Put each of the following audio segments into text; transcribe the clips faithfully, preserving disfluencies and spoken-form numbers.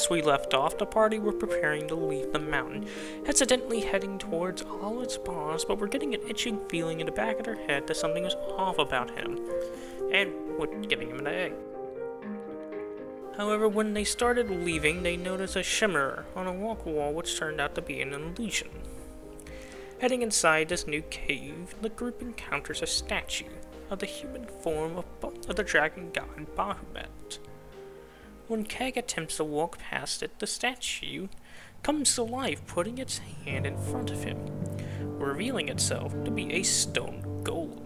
Last we left off, the party were preparing to leave the mountain, accidentally heading towards Olive's boss, but were getting an itching feeling in the back of their head that something was off about him, and were giving him an egg. However, when they started leaving, they noticed a shimmer on a walk wall which turned out to be an illusion. Heading inside this new cave, the group encounters a statue of the human form of, of the dragon god Bahamut. When Keg attempts to walk past it, the statue comes to life, putting its hand in front of him, revealing itself to be a stone golem.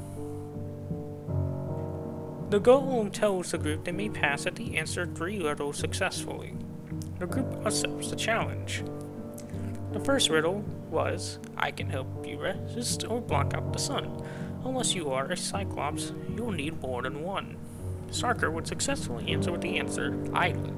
The golem tells the group they may pass if they answer three riddles successfully. The group accepts the challenge. The first riddle was, I can help you resist or block out the sun. Unless you are a Cyclops, you'll need more than one. Sarker would successfully answer with the answer, Island.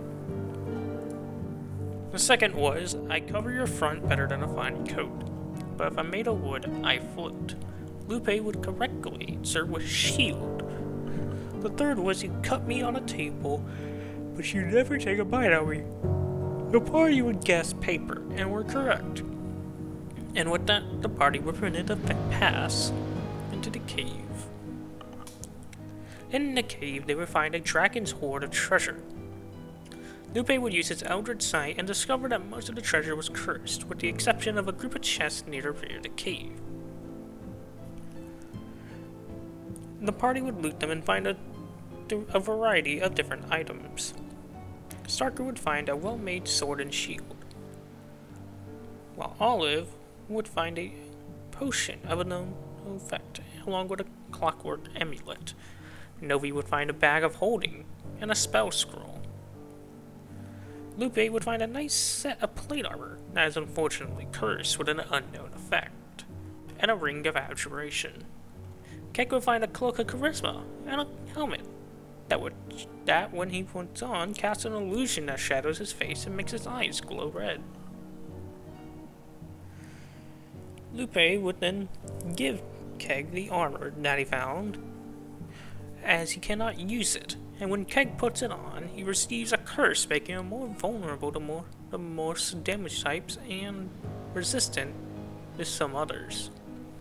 The second was, I cover your front better than a fine coat, but if I'm made of wood, I float. Lupe would correctly answer with shield. The third was, you cut me on a table, but you never take a bite out of me. The party would guess paper, and were correct. And with that, the party were permitted to pass into the cave. In the cave, they would find a dragon's hoard of treasure. Lupe would use his eldritch sight and discover that most of the treasure was cursed, with the exception of a group of chests near the rear of the cave. The party would loot them and find a, a variety of different items. Starker would find a well-made sword and shield, while Olive would find a potion of a known effect, along with a clockwork amulet. Novi would find a bag of holding and a spell scroll. Lupe would find a nice set of plate armor that is unfortunately cursed with an unknown effect, and a ring of abjuration. Kek would find a cloak of charisma and a helmet that would that when he puts on casts an illusion that shadows his face and makes his eyes glow red. Lupe would then give Keg the armor that he found, as he cannot use it, and when Keg puts it on, he receives a curse, making him more vulnerable to more the most damage types and resistant to some others.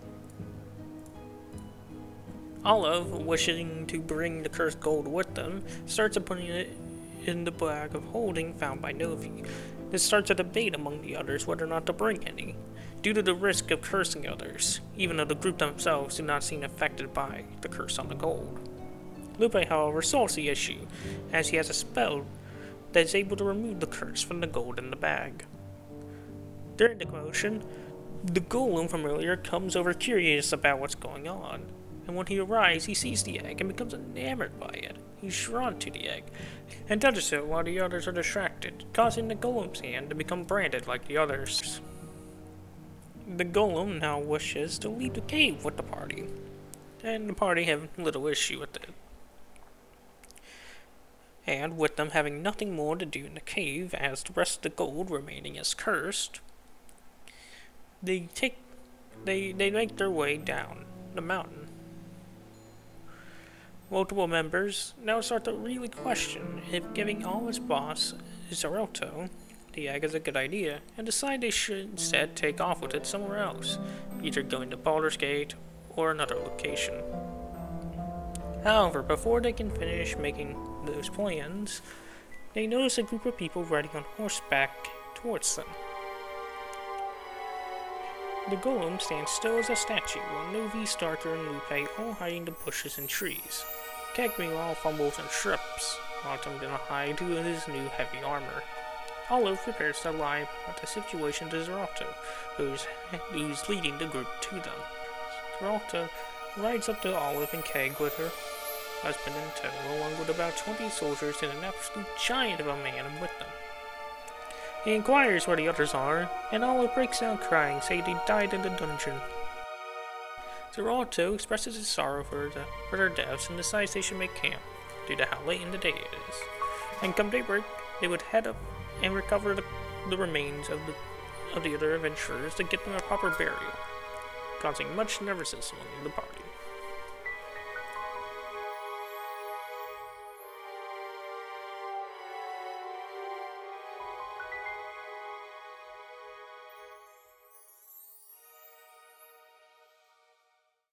Olive, wishing to bring the cursed gold with them, starts putting it in the bag of holding found by Novi. This starts a debate among the others whether or not to bring any, due to the risk of cursing others, even though the group themselves do not seem affected by the curse on the gold. Lupe, however, solves the issue, as he has a spell that is able to remove the curse from the gold in the bag. During the commotion, the golem from earlier comes over curious about what's going on, and when he arrives, he sees the egg and becomes enamored by it. He's drawn to the egg, and does so while the others are distracted, causing the golem's hand to become branded like the others. The golem now wishes to leave the cave with the party, and the party have little issue with it. And with them having nothing more to do in the cave, as the rest of the gold remaining is cursed, they take they they make their way down the mountain. Multiple members now start to really question if giving Olive's boss, Zeralto, the egg is a good idea, and decide they should instead take off with it somewhere else, either going to Baldur's Gate or another location. However, before they can finish making those plans, they notice a group of people riding on horseback towards them. The golem stands still as a statue, while Novi, Starker, and Lupe all hiding in bushes and trees. Keg meanwhile fumbles and trips, wanting to hide to his new heavy armor. Olive prepares to lie about the situation to Zeralto, who's, who's leading the group to them. Zeralto rides up to Olive and Keg with her husband in tow, along with about twenty soldiers and an absolute giant of a man with them. He inquires where the others are, and Olive breaks down crying, saying they died in the dungeon. Zeralto expresses his sorrow for, the, for their deaths and decides they should make camp, due to how late in the day it is. And come daybreak, they would head up and recover the, the remains of the, of the other adventurers to get them a proper burial, causing much nervousness among the party.